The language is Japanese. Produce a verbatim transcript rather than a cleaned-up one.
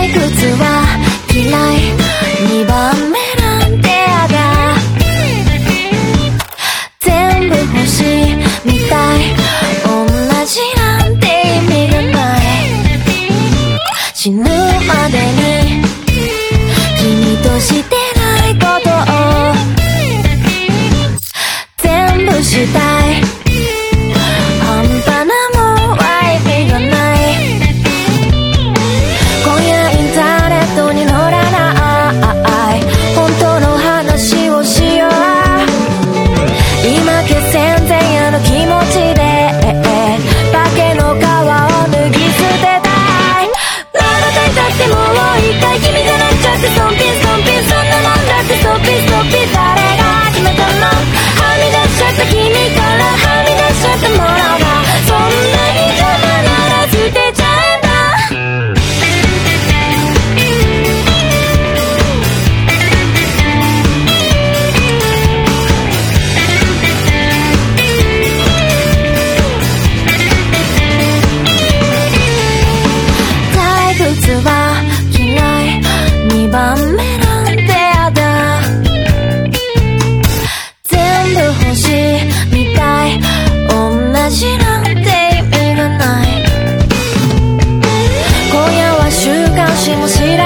退屈は嫌いにばんめなんてやだ全部欲しいみたい同じなんて意味がない死ぬまでに君としてないことを全部したい半端なもんは意味がない今夜インターネットに載らない本当の話をしよう今決戦前夜の気持ちで化けの皮を脱ぎ捨てたい何回だってもう一回君じゃなっちゃってストンピンストンピンそんなもんだってストッピンストッピン誰が始めたのはみ出しちゃった君からはみ出しちゃったものがそんなに邪魔なら捨てちゃえば退屈は嫌いにばんめなんてやだ全部欲しいみたい同じなんて意味がない今夜は週刊誌も知